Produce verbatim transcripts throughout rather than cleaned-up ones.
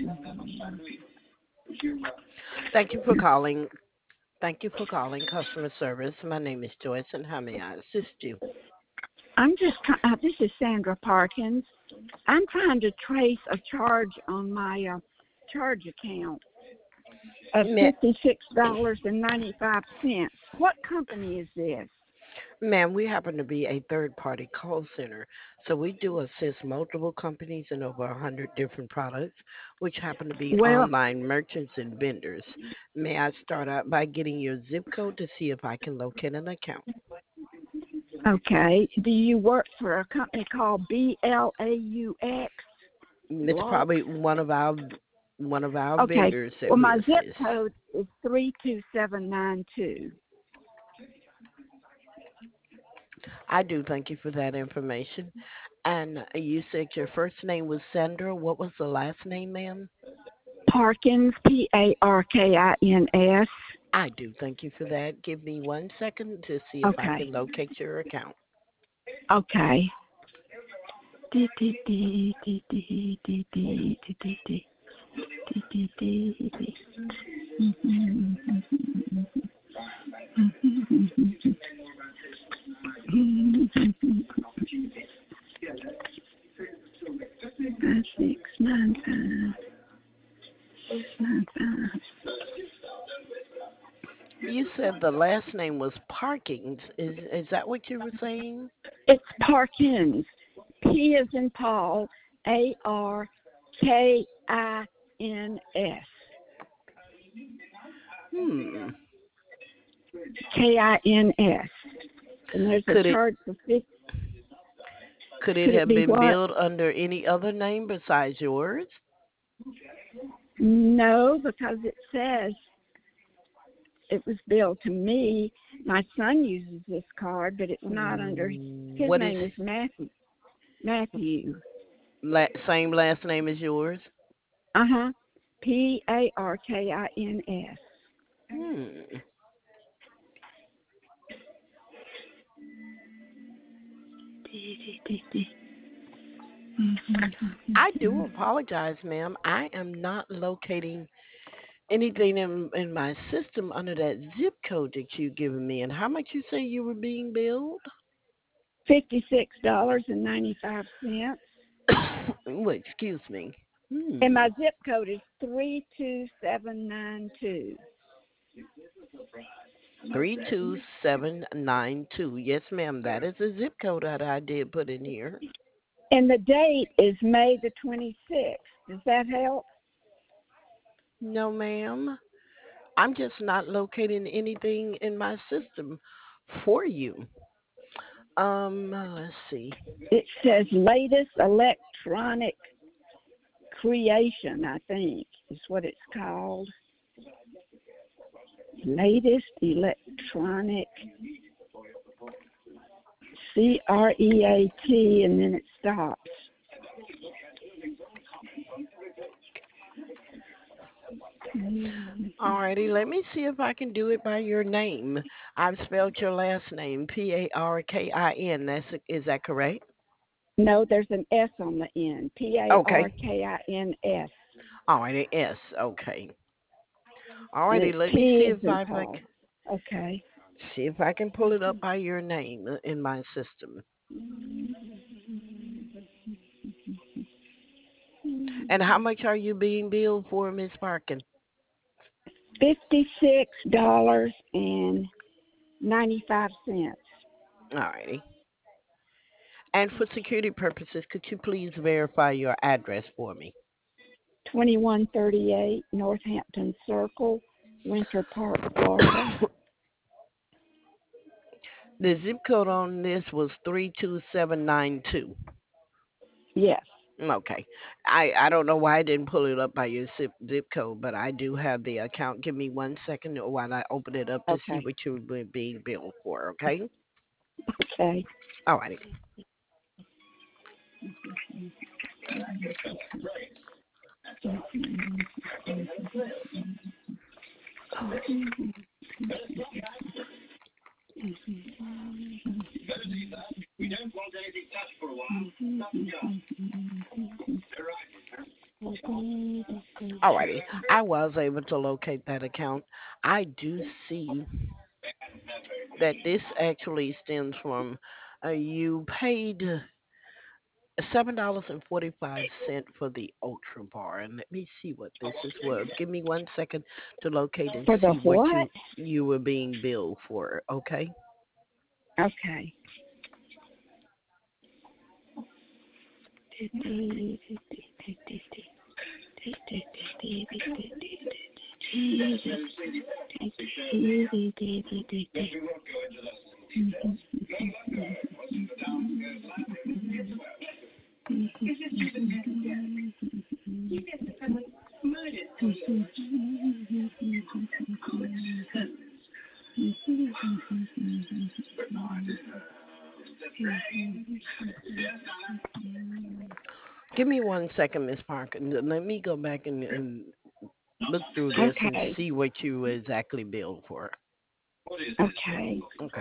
Thank you for calling. Thank you for calling customer service. My name is Joyce, and how may I assist you? I'm just try- uh, this is Sandra Parkins. I'm trying to trace a charge on my uh, charge account of Ma- fifty-six dollars and ninety-five cents. What company is this? Ma'am, we happen to be a third-party call center, so we do assist multiple companies and over a hundred different products, which happen to be Well, online merchants and vendors. May I start out by getting your zip code to see if I can locate an account? okay. Do you work for a company called B L A U X? It's Block? probably one of our one of our Okay. vendors that Well, we my zip assist. code is three two seven nine two. I do thank you for that information. And you said your first name was Sandra. What was the last name, ma'am? Parkins, P A R K I N S. I do thank you for that. Give me one second to see if I Okay. can locate your account. Okay. D D D D D D D D D D D D D D. Six nine five six nine five. You said the last name was Parkins. Is is that what you were saying? It's Parkins. P is in Paul. A R K I N S. Hmm. K I N S. And there's a Could it charge for fifty. could it Could it have be been what? billed under any other name besides yours? No, because it says it was billed to me. My son uses this card, but it's not under. His What is name is Matthew. Matthew. la- same last name as yours? Uh huh. P A R K I N S. Hmm. I do apologize, ma'am. I am not locating anything in in my system under that zip code that you given me. And how much you say you were being billed? Fifty-six dollars and ninety-five cents. Well, excuse me. And Hmm. my zip code is three two seven nine two. Three two seven nine two. Yes, ma'am. That is the zip code that I did put in here. And the date is May the twenty-sixth. Does that help? No, ma'am. I'm just not locating anything in my system for you. Um, let's see. It says latest electronic creation, I think, is what it's called. Latest electronic C R E A T, and then it stops. Alrighty, let me see if I can do it by your name. I've spelled your last name P A R K I N. That's is that correct? No, there's an S on the end. P A R Okay. K I N S. Alrighty, S. Okay. And Alrighty, it's let me see P as if in I, if I Paul. c- Okay. see if I can pull it up by your name uh, in my system. And how much are you being billed for, Miss Parkin? Fifty-six dollars and ninety-five cents. Alrighty. And for security purposes, could you please verify your address for me? Twenty-one thirty-eight Northampton Circle, Winter Park, Florida. The zip code on this was three two seven nine two. Yes. Okay. I, I don't know why I didn't pull it up by your zip, zip code, but I do have the account. Give me one second while I open it up to see Okay. what you were being billed for, okay? Okay. Alrighty. Alrighty, I was able to locate that account. I do see that this actually stems from uh, you paid seven dollars and forty five cent for the Ultra Bar, and let me see what this is worth. Give me one second to locate and For the see what what? you you were being billed for. Okay. Okay. Give me one second, Miss Parker. and Let me go back and, and look through this and Okay. see what you exactly billed for. Okay. Okay.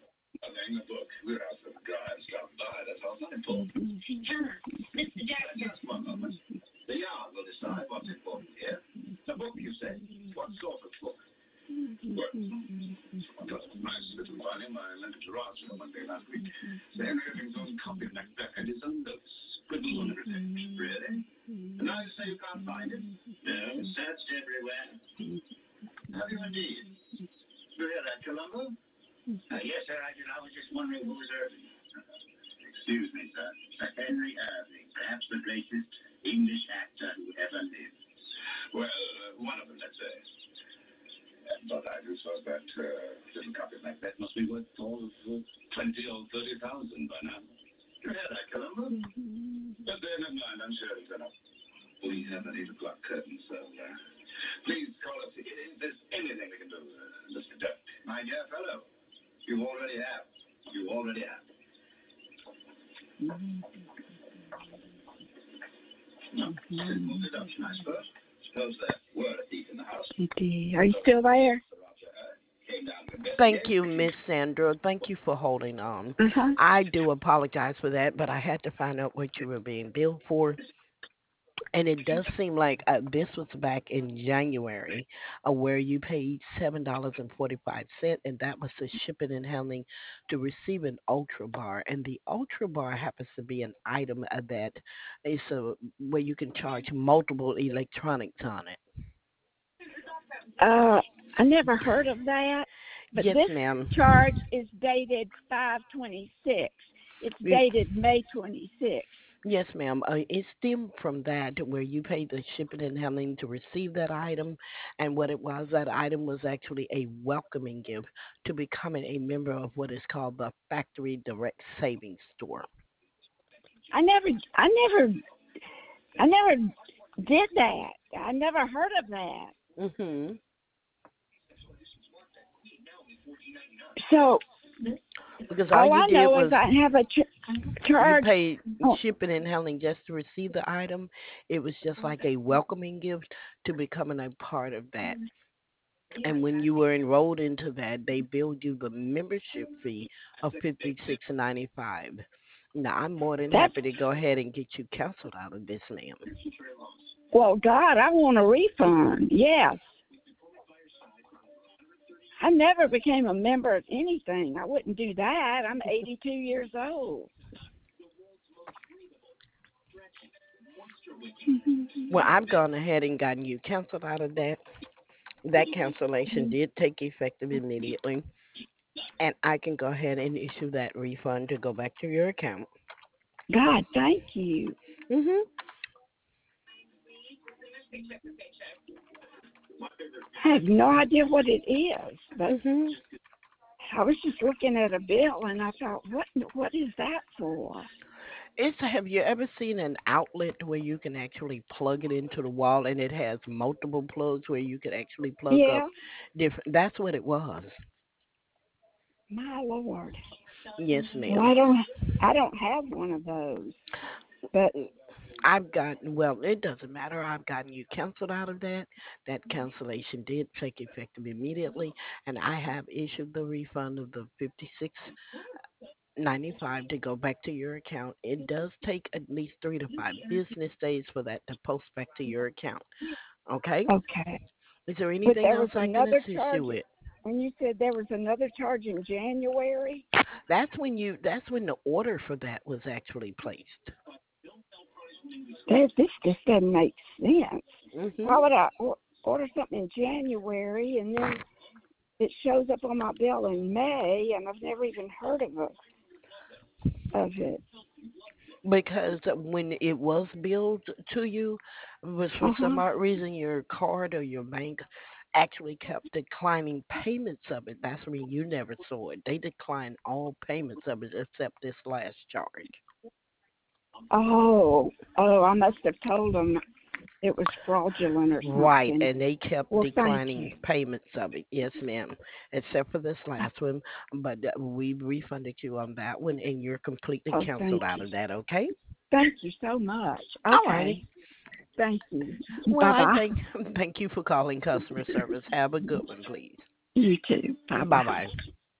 Are you still there? Thank you, Miss Sandra. Thank you for holding on. Uh huh. I do apologize for that, but I had to find out what you were being billed for. And it does seem like uh, this was back in January, uh, where you paid seven dollars and forty five cent, and that was the shipping and handling to receive an Ultra Bar. And the Ultra Bar happens to be an item uh, that is a where you can charge multiple electronics on it. Uh, I never heard of that, but Yes, this ma'am. charge is dated five twenty six. It's It, dated May twenty sixth. yes, ma'am. Uh, it stemmed from that where you paid the shipping and handling to receive that item, and what it was, that item was actually a welcoming gift to becoming a member of what is called the Factory Direct Savings Store. I never, I never, I never did that. I never heard of that. Mhm. So Because all all you I did know is was I have a ch- you charge. paid Oh, shipping and handling just to receive the item. It was just like a welcoming gift to becoming a part of that. And when you were enrolled into that, they billed you the membership fee of fifty six ninety five. Now I'm more than that's happy to go ahead and get you canceled out of this, ma'am. well, God, I want a refund. Yes, I never became a member of anything. I wouldn't do that. I'm eighty two years old. Well, I've gone ahead and gotten you canceled out of that. That cancellation did take effective immediately, and I can go ahead and issue that refund to go back to your account. God, thank you. Mhm. I have no idea what it is, but Mhm. I was just looking at a bill and I thought, what what is that for? It's have you ever seen an outlet where you can actually plug it into the wall and it has multiple plugs where you can actually plug up Yeah, different? That's what it was. my Lord. Yes, Well, ma'am. I don't I don't have one of those, but I've gotten, well, it doesn't matter. I've gotten you canceled out of that. That cancellation did take effective immediately, and I have issued the refund of the fifty-six ninety-five to go back to your account. It does take at least three to five business days for that to post back to your account. Okay? Okay. Is there But anything there else was I can another assist you charge, with? and you said there was another charge in January. That's when you that's when the order for that was actually placed. That this just doesn't make sense. Why Mhm. would I or- order something in January and then it shows up on my bill in May, and I've never even heard of it. Of it. Because when it was billed to you, was for Uh some huh. odd reason your card or your bank actually kept declining payments of it. That's when you never saw it. They declined all payments of it except this last charge. Oh, oh, I must have told them it was fraudulent or Right, something. and they kept Well, thank declining you. payments of it. Yes, ma'am. Except for this last one, but uh, we refunded you on that one, and you're completely Oh, canceled thank out you. of that. Okay. Thank you so much. All righty. Okay. Thank you. Well, Bye I bye. thank thank you for calling customer service. Have a good one, please. You too. Bye Bye bye. bye.